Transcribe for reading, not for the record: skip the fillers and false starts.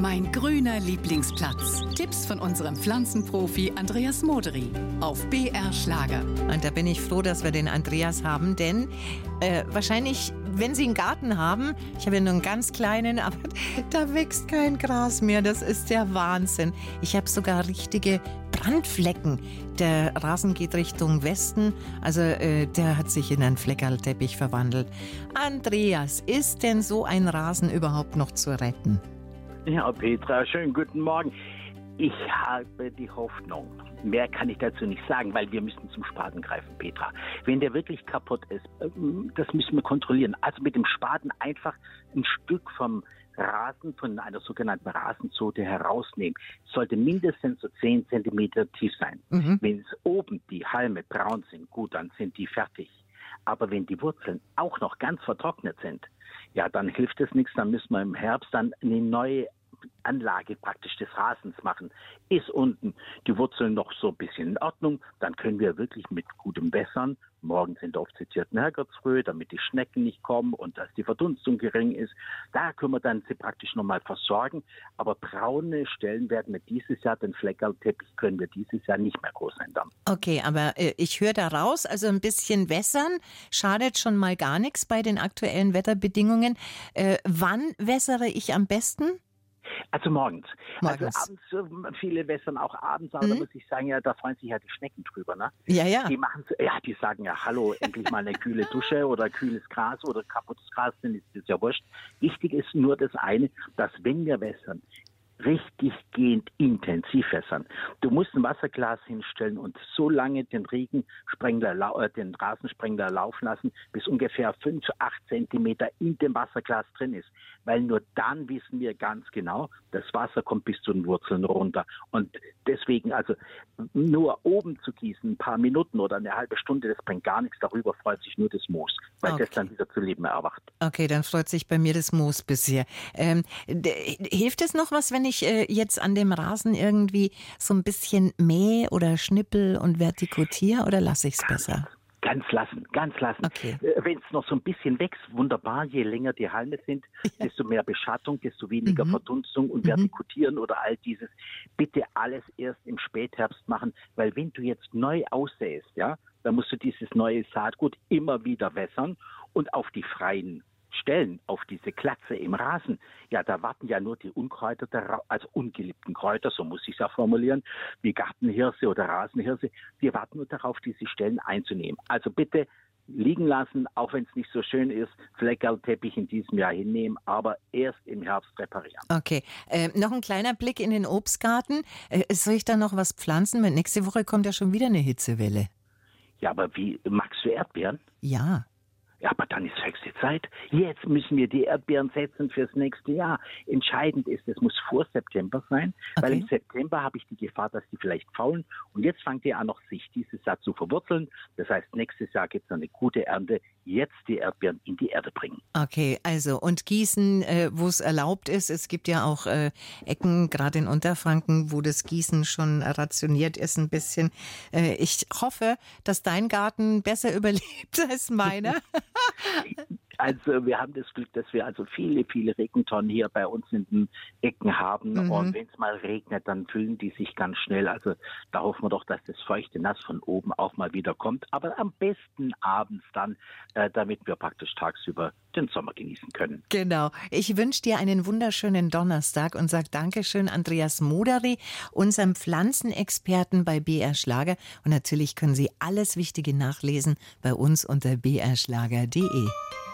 Mein grüner Lieblingsplatz. Tipps von unserem Pflanzenprofi Andreas Modery auf BR Schlager. Und da bin ich froh, dass wir den Andreas haben, denn wahrscheinlich, wenn Sie einen Garten haben, ich habe ja nur einen ganz kleinen, aber da wächst kein Gras mehr. Das ist der Wahnsinn. Ich habe sogar richtige Brandflecken. Der Rasen geht Richtung Westen, also der hat sich in einen Fleckerlteppich verwandelt. Andreas, ist denn so ein Rasen überhaupt noch zu retten? Ja, Petra, schönen guten Morgen. Ich habe die Hoffnung. Mehr kann ich dazu nicht sagen, weil wir müssen zum Spaten greifen, Petra. Wenn der wirklich kaputt ist, das müssen wir kontrollieren. Also mit dem Spaten einfach ein Stück vom Rasen, von einer sogenannten Rasenzote herausnehmen. Sollte mindestens so 10 Zentimeter tief sein. Wenn es oben die Halme braun sind, gut, dann sind die fertig. Aber wenn die Wurzeln auch noch ganz vertrocknet sind, ja, dann hilft es nichts. Dann müssen wir im Herbst dann eine neue Anlage praktisch des Rasens machen. Ist unten die Wurzeln noch so ein bisschen in Ordnung, dann können wir wirklich mit gutem Wässern, morgens in der oft zitierten Herrgottsfrühe, damit die Schnecken nicht kommen und dass die Verdunstung gering ist, da können wir dann sie praktisch nochmal versorgen. Aber braune Stellen werden wir dieses Jahr, den Fleckerlteppich können wir dieses Jahr nicht mehr groß ändern. Okay, aber ich höre da raus, also ein bisschen wässern schadet schon mal gar nichts bei den aktuellen Wetterbedingungen. Wann wässere ich am besten? Also morgens. Also abends, viele wässern auch abends, aber da muss ich sagen, ja, da freuen sich ja die Schnecken drüber, ne? Ja, ja. Die machen, ja, die sagen ja, hallo, endlich mal eine kühle Dusche oder kühles Gras oder kaputtes Gras, dann ist das ja wurscht. Wichtig ist nur das eine, dass wenn wir wässern, richtig gehend intensiv wässern. Du musst ein Wasserglas hinstellen und so lange den Rasensprengler laufen lassen, bis ungefähr 5, 8 Zentimeter in dem Wasserglas drin ist. Weil nur dann wissen wir ganz genau, das Wasser kommt bis zu den Wurzeln runter. Und deswegen also nur oben zu gießen, ein paar Minuten oder eine halbe Stunde, das bringt gar nichts. Darüber freut sich nur das Moos, weil das dann wieder zu Leben erwacht. Okay, dann freut sich bei mir das Moos bisher. Hilft es noch was, wenn ich jetzt an dem Rasen irgendwie so ein bisschen mähe oder schnippel und vertikutiere, oder lasse ich es besser? Ganz lassen. Okay. Wenn es noch so ein bisschen wächst, wunderbar, je länger die Halme sind, desto mehr Beschattung, desto weniger Verdunstung und Vertikutieren oder all dieses. Bitte alles erst im Spätherbst machen, weil wenn du jetzt neu aussäst, ja, dann musst du dieses neue Saatgut immer wieder wässern und auf die freien Stellen, auf diese Glatze im Rasen, ja, da warten ja nur die Unkräuter, also ungeliebten Kräuter, so muss ich es ja formulieren, wie Gartenhirse oder Rasenhirse, die warten nur darauf, diese Stellen einzunehmen. Also bitte liegen lassen, auch wenn es nicht so schön ist, Fleckerlteppich in diesem Jahr hinnehmen, aber erst im Herbst reparieren. Okay, noch ein kleiner Blick in den Obstgarten. Soll ich da noch was pflanzen? Weil nächste Woche kommt ja schon wieder eine Hitzewelle. Ja, aber magst du Erdbeeren? Ja. Ja, aber dann ist höchste Zeit. Jetzt müssen wir die Erdbeeren setzen fürs nächste Jahr. Entscheidend ist, es muss vor September sein, weil im September habe ich die Gefahr, dass die vielleicht faulen. Und jetzt fangt ihr an, noch sich dieses Jahr zu verwurzeln. Das heißt, nächstes Jahr gibt es eine gute Ernte. Jetzt die Erdbeeren in die Erde bringen. Okay, also und Gießen, wo es erlaubt ist. Es gibt ja auch Ecken, gerade in Unterfranken, wo das Gießen schon rationiert ist ein bisschen. Ich hoffe, dass dein Garten besser überlebt als meiner. Also wir haben das Glück, dass wir also viele, viele Regentonnen hier bei uns in den Ecken haben. Und wenn es mal regnet, dann füllen die sich ganz schnell. Also da hoffen wir doch, dass das feuchte Nass von oben auch mal wieder kommt. Aber am besten abends dann, damit wir praktisch tagsüber den Sommer genießen können. Genau. Ich wünsche dir einen wunderschönen Donnerstag und sage Dankeschön Andreas Modery, unserem Pflanzenexperten bei BR Schlager. Und natürlich können Sie alles Wichtige nachlesen bei uns unter brschlager.de.